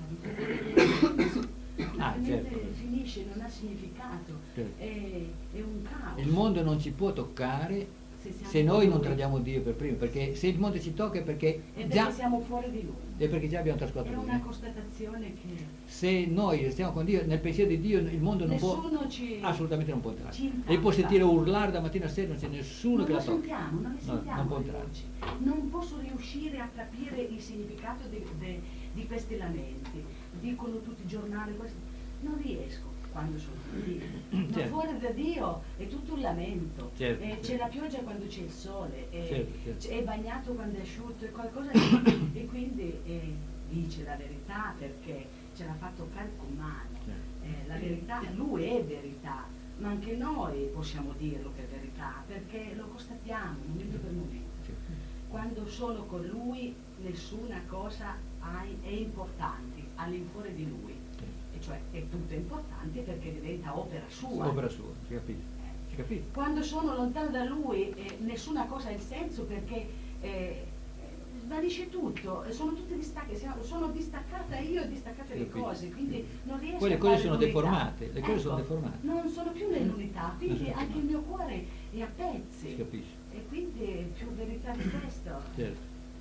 vita ah, certo. finisce, non ha significato, certo. è, è un caos. Il mondo non ci può toccare se, se noi non tradiamo Dio per primo, perché se il mondo ci tocca è perché, è perché già siamo fuori di Lui. È perché già abbiamo trascurato È Lui. una constatazione che se noi restiamo con Dio, nel pensiero di Dio il mondo non nessuno può, ci, assolutamente non può entrare. Ci E può sentire urlare da mattina a sera, non c'è nessuno non che la tocca. sentiamo, non le No, sentiamo, non può entrare. Non posso riuscire a capire il significato di, di, di questi lamenti. Dicono tutti i giornali, questo. Non riesco quando sono con Dio. Ma certo. fuori da Dio è tutto un lamento. Certo, eh, certo. C'è la pioggia quando c'è il sole, eh, certo, certo. è bagnato quando è asciutto, è qualcosa di... e quindi eh, dice la verità perché ce l'ha fatto calco umano. Certo. Eh, la verità, lui è verità, ma anche noi possiamo dirlo che è verità, perché lo constatiamo momento per momento. Certo. Quando sono con lui nessuna cosa hai- è importante all'infuori di lui, e cioè è tutto importante perché diventa opera sua. Opera sua, si capisce. Si capisce. Quando sono lontano da lui eh, nessuna cosa ha il senso perché eh, svanisce tutto, e sono tutte distaccate, siamo- sono distaccata io e distaccate le Capito. cose, quindi non riesco Poi le a cose fare sono l'unità. deformate, le cose Ecco, sono deformate. non sono più nell'unità, quindi sono anche il mio cuore è a Si pezzi, capisce. e quindi è più verità di questo. Certo.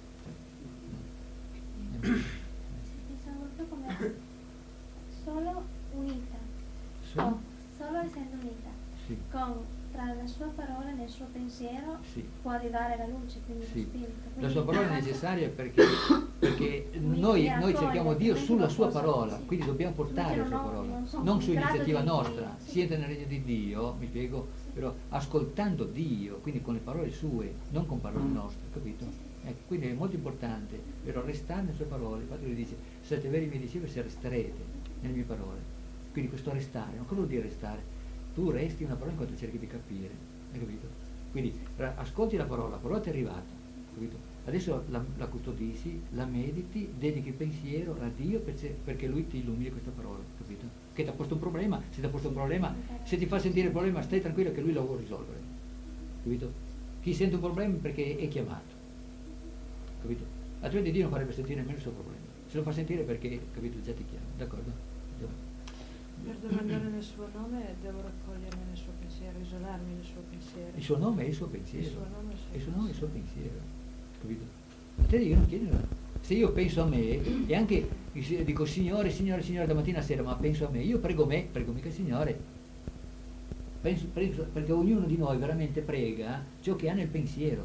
Pensavo proprio come solo unita, So? o solo essendo unita, Sì. con tra la sua parola e nel suo pensiero Sì. può arrivare la luce, quindi Sì. lo spirito. La Quindi sua parola è quando- necessaria perché, perché Quindi noi, raccogliere, noi cerchiamo Dio altrimenti sulla non sua posso- parola, sì. quindi dobbiamo portare la Altrimenti sua non ho- parola, non sono non su in grado iniziativa di- nostra, sì. siete nel regno di Dio, mi spiego, però ascoltando Dio, quindi con le parole sue, non con parole nostre, capito? Ecco, quindi è molto importante, però restare nelle sue parole, infatti lui dice, siete veri miei discepoli se resterete nelle mie parole. Quindi questo restare, ma cosa vuol dire restare? Tu resti una parola in quanto cerchi di capire, hai capito? Quindi ra- ascolti la parola, la parola ti è arrivata, capito? Adesso la, la custodisci, la mediti, dedichi il pensiero a Dio perché, perché Lui ti illumini questa parola, capito? Che ti ha posto un problema, se ti ha posto un problema, se ti fa sentire il problema stai tranquillo che Lui lo vuole risolvere, capito? Chi sente un problema è perché è chiamato, capito? Altrimenti Dio non farebbe sentire nemmeno il suo problema, se lo fa sentire perché, capito, già ti chiama, d'accordo? Già. Per domandare nel suo nome devo raccogliermi nel suo pensiero, isolarmi nel suo pensiero. Il suo nome è il suo pensiero, Il suo nome è il suo il suo nome è il suo pensiero, capito? A te io non chiedo, se io penso a me, e anche dico Signore, Signore, Signore da mattina a sera, ma penso a me, io prego me, prego mica il Signore, penso, penso, perché ognuno di noi veramente prega ciò che ha nel pensiero,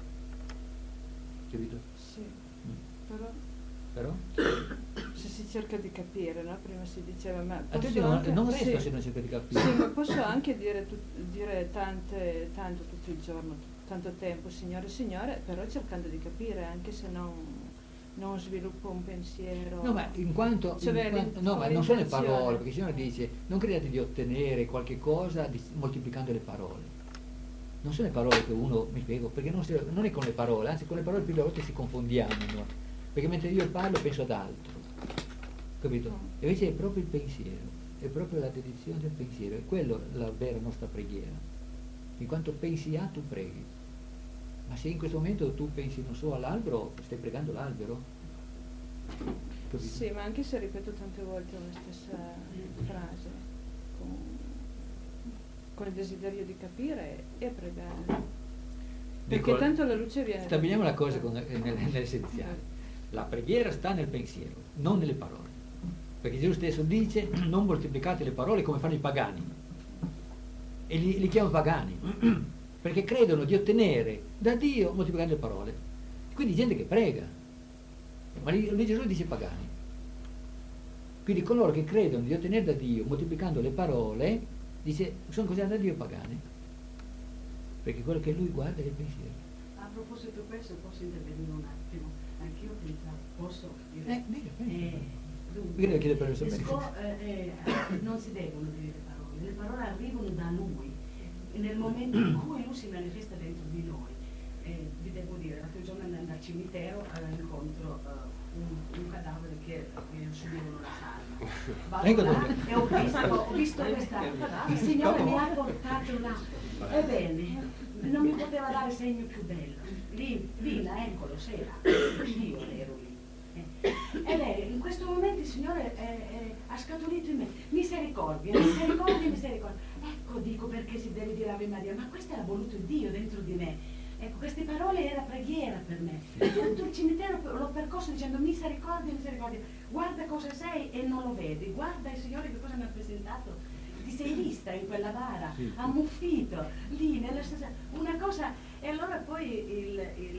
capito? Sì, però Però? se si cerca di capire, no? Prima si diceva, ma A te posso non, anche- non resta sì. se non cerca di capire. Sì, ma posso anche dire, tut- dire tante, tanto tutto il giorno, t- tanto tempo, Signore, Signore, però cercando di capire, anche se non, non sviluppo un pensiero. No, ma in quanto, Cioè, in quanto- l'in- no, ma non sono le l'intenzione. parole, perché il Signore dice non credete di ottenere qualche cosa di- moltiplicando le parole. Non sono le parole che uno, mi spiego, perché non, si- non è con le parole, anzi con le parole più delle volte si confondiamo noi. perché mentre io parlo penso ad altro, capito? E invece è proprio il pensiero, è proprio la dedizione del pensiero, è quello la vera nostra preghiera. In quanto pensi a, tu preghi. Ma se in questo momento tu pensi, non so, all'albero, stai pregando l'albero? Capito? Sì, ma anche se ripeto tante volte la stessa frase, con, con il desiderio di capire e pregare. Perché Dico, tanto la luce viene... Stabiliamo la cosa con, nel, nell'essenziale. La preghiera sta nel pensiero, non nelle parole. Perché Gesù stesso dice, non moltiplicate le parole come fanno i pagani. E li, li chiamano pagani, perché credono di ottenere da Dio moltiplicando le parole. Quindi gente che prega, ma lì, lì Gesù dice pagani. Quindi coloro che credono di ottenere da Dio moltiplicando le parole, dice, sono considerati da Dio pagani, perché quello che lui guarda è il pensiero. A proposito di questo, posso intervenire un attimo? Anch'io pensavo, posso dire? Eh, dica, eh, Io devo chiedere per il le sco- eh, eh, non si devono dire le parole, le parole arrivano da lui e nel momento in cui lui si manifesta dentro di noi. Eh, vi devo dire, l'altro giorno andando al cimitero eh, incontro eh, un, un cadavere che eh, subivano la salma. Vado là e ho visto, ho visto questa, il Signore mi ha portato là. Ebbene, non mi poteva dare segno più bello. Lì, Lina, eccolo, c'era, io ero lì. E lei, in questo momento il Signore eh, eh, ha scaturito in me misericordia, misericordia, misericordia. Ecco, dico perché si deve dire Ave Maria, ma questo era voluto Dio dentro di me. Ecco, queste parole era preghiera per me. Tutto il cimitero l'ho percorso dicendo misericordia, misericordia. Guarda cosa sei e non lo vedi. Guarda il Signore che cosa mi ha presentato. Ti sei vista in quella bara, sì, ammuffito, lì nella stessa... Una cosa... E allora poi il, il,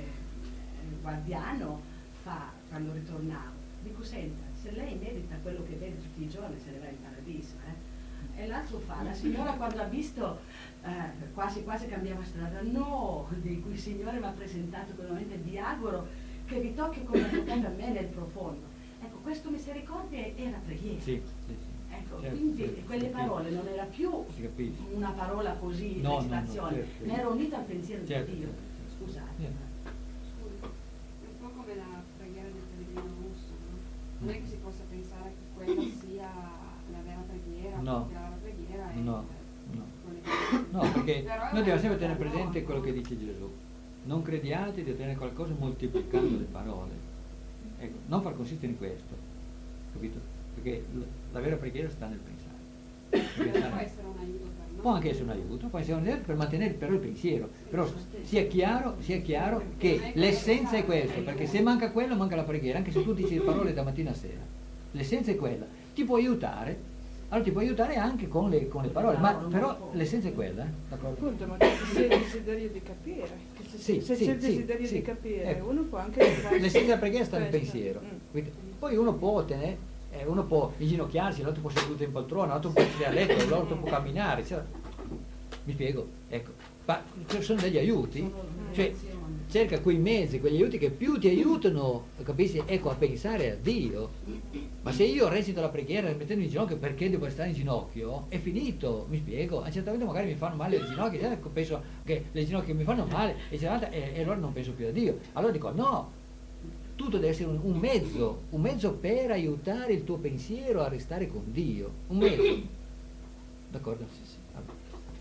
il guardiano fa, quando ritornavo, dico, senta, se lei merita quello che vede tutti i giorni se ne va in paradiso, eh? E l'altro fa, la signora quando ha visto, eh, quasi quasi cambiava strada, no, di cui il Signore mi ha presentato quell'momento, vi auguro che vi tocchi come ha toccato a me nel profondo. Ecco, questo misericordia era preghiera. Sì, sì, sì. Ecco, Certo, quindi certo, quelle parole non era più una parola così, no, recitazione, no, no, certo, ma era unita al pensiero certo, di Dio. certo. Scusate. Scusa, è un po' come la preghiera del pellegrino russo, no? Non è che si possa pensare che quella sia la vera preghiera, No. perché la vera preghiera è No, no. quelle- No, perché Però è noi dobbiamo una sempre cosa tenere presente no, quello no. che dice Gesù. Non crediate di ottenere qualcosa moltiplicando le parole. Ecco, non far consistere in questo, capito? Perché l- la vera preghiera sta nel pensare. Però Pensare- può essere un aiuto per noi. Può anche essere un aiuto, può essere un aiuto per mantenere però il pensiero. Però sia chiaro, sia chiaro che l'essenza è questo, perché se manca quello manca la preghiera, anche se tu dici le parole da mattina a sera. L'essenza è quella. Ti può aiutare, allora ti può aiutare anche con le, con le parole, ma però l'essenza è quella, eh? D'accordo? Appunto, ma se c'è il desiderio di capire, che se, Sì, se sì, c'è il sì, desiderio sì. di capire, Ecco. uno può anche entrare- L'essenza della preghiera sta nel Questo. pensiero. Mm. Quindi, poi uno può ottenere, eh, uno può inginocchiarsi, l'altro può seduto in poltrona, l'altro può essere a letto, l'altro può camminare, eccetera. Mi spiego? Ecco, ma ci sono degli aiuti, cioè cerca quei mezzi, quegli aiuti che più ti aiutano, capisci? Ecco, a pensare a Dio. Ma se io recito la preghiera mettendo in ginocchio perché devo stare in ginocchio, è finito, mi spiego. A un certo punto magari mi fanno male le ginocchia, ecco, penso che le ginocchia mi fanno male e, e, e allora non penso più a Dio. Allora dico no, tutto deve essere un, un mezzo, un mezzo per aiutare il tuo pensiero a restare con Dio, un mezzo. D'accordo? Allora.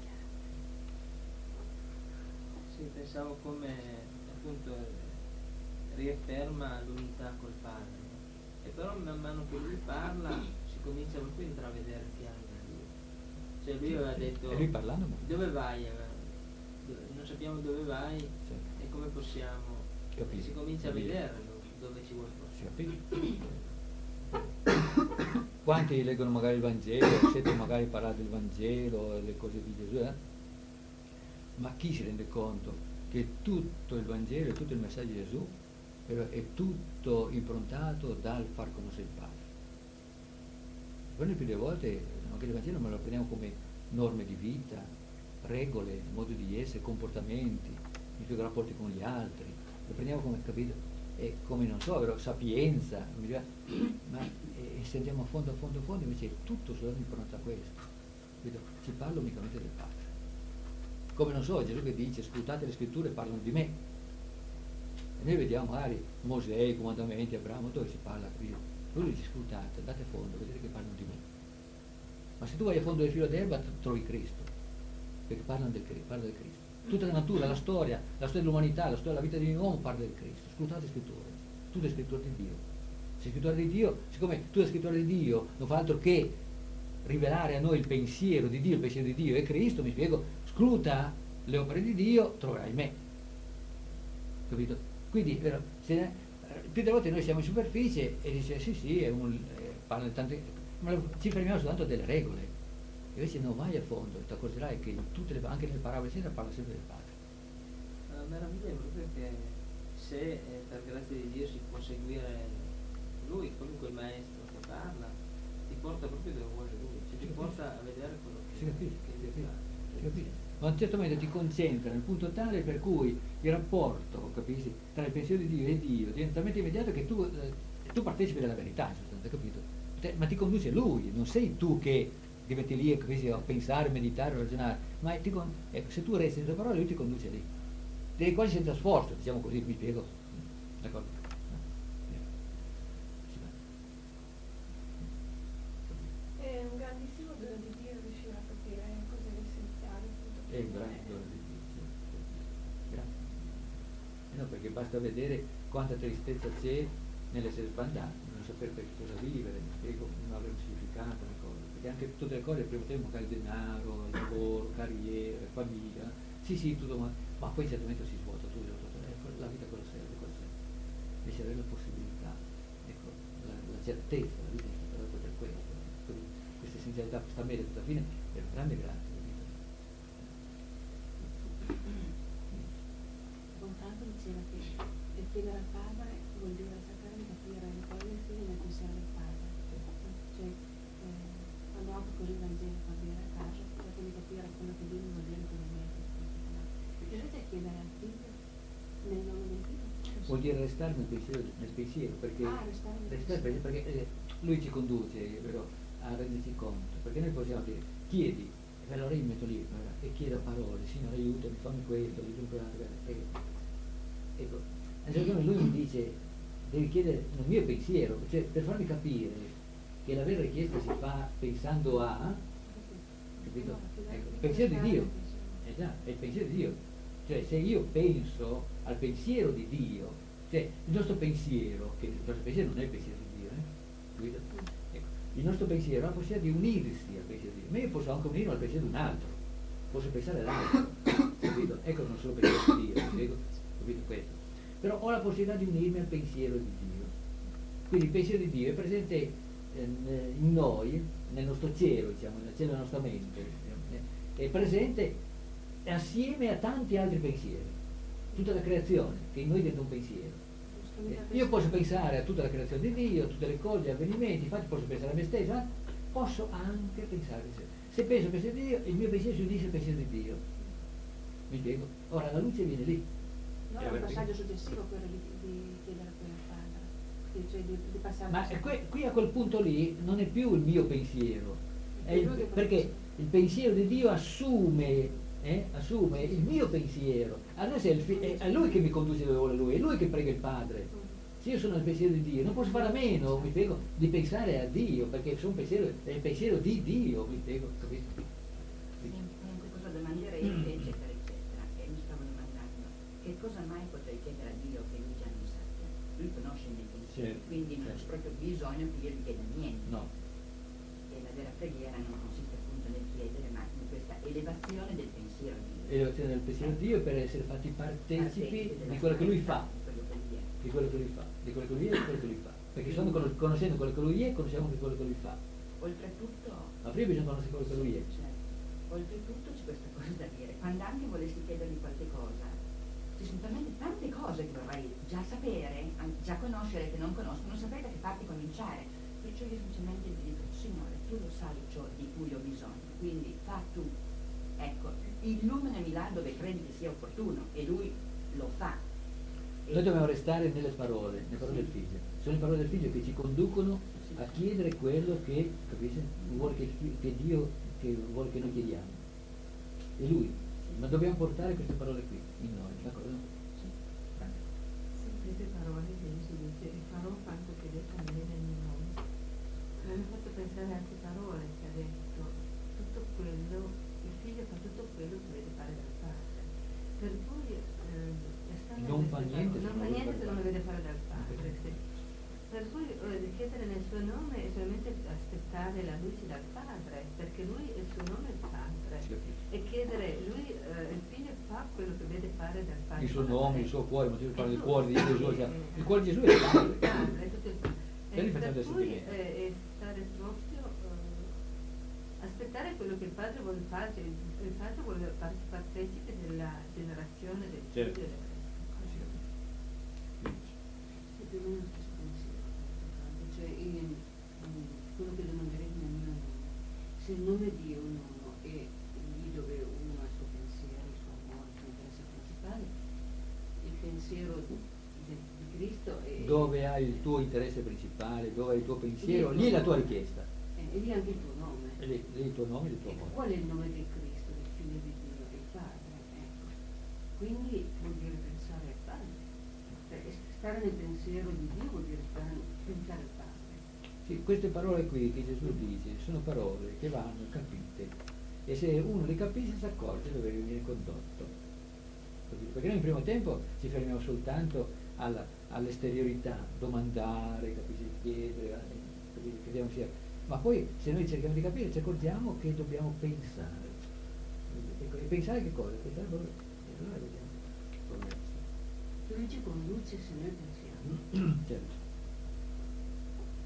Sì, pensavo come appunto riafferma l'unità col Padre, no? E però man mano che lui parla si comincia proprio a intravedere chiaro Dio. Cioè lui aveva detto E lui parlando? dove vai? Dove- non sappiamo dove vai e come possiamo Capito, si comincia capito. a vedere dove ci vuoi portare. Capito? Quanti leggono magari il Vangelo, siete magari parlare del Vangelo e le cose di Gesù, eh? Ma chi si rende conto che tutto il Vangelo e tutto il messaggio di Gesù però è tutto improntato dal far conoscere il Padre? Poi le più delle volte anche il Vangelo me lo prendiamo come norme di vita, regole, modo di essere, comportamenti, i tuoi rapporti con gli altri, lo prendiamo come, capito? E come non so, però, sapienza, ma e, e se andiamo a fondo, a fondo, a fondo, invece è tutto solo improntato a questo, capito? Ci parlo unicamente del Padre. Come non so, Gesù che dice, scrutate le scritture, parlano di me. E noi vediamo magari Mosè, i comandamenti, Abramo, dove si parla qui. Lui dice, scrutate, andate a fondo, vedete che parlano di me. Ma se tu vai a fondo del filo d'erba trovi Cristo, perché parlano del, parla del Cristo. Tutta la natura, la storia, la storia dell'umanità, la storia della vita di un uomo parla del Cristo. Scrutate scritture, tu sei scrittore di Dio. Sei scrittore di Dio, siccome tu sei scrittore di Dio, non fa altro che rivelare a noi il pensiero di Dio, il pensiero di Dio è Cristo, mi spiego, scruta le opere di Dio, troverai me. Capito? Quindi, vero, se, eh, più delle volte noi siamo in superficie e dice sì sì, è un, eh, parla di tante, ma ci fermiamo soltanto delle regole. Invece non vai a fondo e ti accorgerai che in tutte le, anche nelle parabole eccetera parla sempre del Padre. La meraviglia è proprio che se eh, per grazia di Dio si può seguire lui, comunque il maestro che parla, ti porta proprio dove vuole lui, cioè ti porta a vedere quello che, si capisce, che si lui capisce, fa. si capisce. Ma a un certo momento ti concentra nel punto tale per cui il rapporto, capisci, tra il pensiero di Dio e Dio diventa talmente immediato che tu, eh, tu partecipi della verità, in sostanza, capito? Te, ma ti conduce lui, non sei tu che ti metti lì capisci, a pensare, meditare, ragionare, ma ti con, ecco, se tu resti nelle parole lui ti conduce lì. Devi quasi senza sforzo, diciamo così, mi spiego. D'accordo? È un grandissimo dono di Dio riuscire a capire cos'è l'essenziale. È un grande dono di Dio. Grazie. No, perché basta vedere quanta tristezza c'è nell'essere sbandato, non sapere per cosa vivere, mi spiego, non avere un significato, una cosa. Perché anche tutte le cose, il primo tempo, magari denaro, lavoro, carriera, famiglia, sì sì, tutto, ma, ma poi in certo momento si svuota tutto, tutto, ecco, la vita cosa serve, cosa serve? Invece avere la possibilità, ecco, la, la certezza, la vita è stata data per questo. Questa essenzialità, questa media tutta fine è una grande grazia. Bontanto diceva che per chiedere al Padre vuol dire cercare di capire le parole del figlio nel pensiero del Padre. Cioè, eh, quando apro così il Vangelo per dire a caso, cerco di capire quello che Dio vuol dire con il metodo. Perché invece chiedere al figlio nel nome del figlio. Vuol dire restare nel pensiero, nel pensiero perché, ah, restare nel restare pensiero. perché eh, lui ci conduce, vero, a renderci conto, perché noi possiamo dire chiedi, e allora io mi metto lì e chiedo parole, Signore aiutami, fammi questo, aiutami quell'altro, ecco, ecco. A un certo punto lui mi dice devi chiedere nel mio pensiero, cioè per farmi capire che la vera richiesta si fa pensando a, capito? Ecco, il pensiero di Dio, eh già, è il pensiero di Dio, cioè se io penso al pensiero di Dio, cioè il nostro pensiero, che il nostro pensiero non è il pensiero di Dio, eh? Capito? Ecco, il nostro pensiero ha la possibilità di unirsi al pensiero di Dio, ma io posso anche unirlo al pensiero di un altro, posso pensare all'altro, capito? Ecco, non solo pensiero di Dio, capito? Capito questo? Però ho la possibilità di unirmi al pensiero di Dio. Quindi il pensiero di Dio è presente eh, in noi, nel nostro cielo, diciamo, nel cielo della nostra mente, eh, è presente assieme a tanti altri pensieri, tutta la creazione, che in noi diventa un pensiero. Eh, io posso pensare a tutta la creazione di Dio, a tutte le cose, gli avvenimenti, infatti posso pensare a me stesso, eh? Posso anche pensare a me stesso. Se penso al pensiero di Dio, il mio pensiero si unisce al pensiero di Dio. Mi spiego? Ora la luce viene lì. No, è un passaggio successivo quello di, di chiedere poi al Padre, cioè di, di passare. Ma qui, qui a quel punto lì non è più il mio pensiero, è il, perché il pensiero di Dio assume, eh, assume il mio pensiero. Allora è, il, è, è Lui che mi conduce dove vuole Lui, è Lui che prega il Padre. Se io sono nel pensiero di Dio non posso fare a meno, mi spiego, di pensare a Dio, perché sono pensiero, è il pensiero di Dio, mi spiego, capito? Sempre cosa domanderete, eccetera, eccetera. E mi stavo domandando, che cosa mai potrei chiedere a Dio che lui già non sappia? Lui conosce i miei pensieri, Sì, quindi non c'è certo. proprio bisogno che io gli chieda niente. No. E la vera preghiera non consiste appunto nel chiedere, ma in questa elevazione del pensiero di Dio. Elevazione del pensiero di Dio per essere fatti partecipi di quello che Lui fa, di quello che Lui fa, di quello che Lui è e di quello che Lui fa. Perché solo conoscendo quello che Lui è, conosciamo anche quello che Lui fa. Oltretutto, Ma prima bisogna conoscere quello che Lui è. certo, oltretutto c'è questa cosa da dire, quando anche volessi chiedergli qualche cosa, ci sono talmente tante cose che vorrei già sapere, an- già conoscere che non conosco, non saprei da che parte cominciare. Perciò io semplicemente gli dico, Signore, tu lo sai ciò di cui ho bisogno, quindi fa tu. Ecco, illuminami là dove credi che sia opportuno e lui lo fa. E Noi dobbiamo restare nelle parole, nelle parole del Figlio. Sono le parole del Figlio che ci conducono a chiedere quello che, capisci? Vuole che, che Dio che vuole che noi chiediamo. E Lui. Ma dobbiamo portare queste parole qui in noi, d'accordo? Sì. queste parole che Gesù dice, e farò quanto chiedete a me nel mio nome, mi hanno fatto pensare a altre parole che ha detto, tutto quello, il figlio fa tutto quello che vede fare dal padre. Per cui eh, non fa niente, non fa niente se non lo vede fare dal padre. Sì. Per cui eh, chiedere nel suo nome è solamente aspettare la luce dal padre, perché lui il suo nome è il padre. Sì. E chiedere, lui, eh, il figlio fa quello che vede fare dal padre. Il suo nome, il suo cuore, ma si parla del cuore di Gesù, cioè, il cuore di Gesù è il padre. Il padre, tutto il padre. E, e per cui eh, stare proprio, eh, aspettare quello che il padre vuole fare, cioè, il padre vuole farsi partecipe della generazione del certo. figlio. Più o meno lo stesso pensiero, cioè io, quello che domanderei nel mio nome, se il nome di uno è lì dove uno ha il suo pensiero, il suo amore, il suo interesse principale, il pensiero di, di Cristo è... Dove hai il tuo interesse principale, dove hai il tuo pensiero, lì è la tua richiesta. E lì è anche il tuo nome. E lì, lì il tuo nome e il tuo ecco, amore. qual è il nome di Cristo, del figlio di Dio, il Padre? Ecco. Quindi vuol dire pensare al Padre. Stare nel pensiero di Dio vuol dire stare, pensare al Padre. Sì, queste parole qui che Gesù dice sono parole che vanno capite e se uno le capisce si accorge dove viene condotto. Perché noi in primo tempo ci fermiamo soltanto alla, all'esteriorità, domandare, capisci, chiedere, crediamo sia. Ma poi se noi cerchiamo di capire ci accorgiamo che dobbiamo pensare. E pensare che cosa? Pensare allora, allora vediamo. Tu dici con luce se noi pensiamo. Certo.